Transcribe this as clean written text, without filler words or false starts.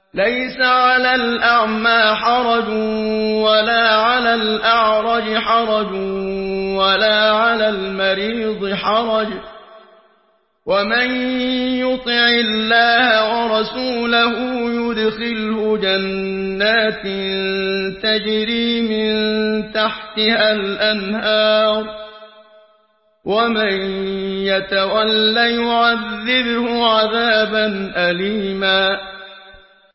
ليس على الأعمى حرج ولا على الأعرج حرج ولا على المريض حرج ومن يطع الله ورسوله يدخله جنات تجري من تحتها الأنهار ومن يتول يعذبه عذابا أليما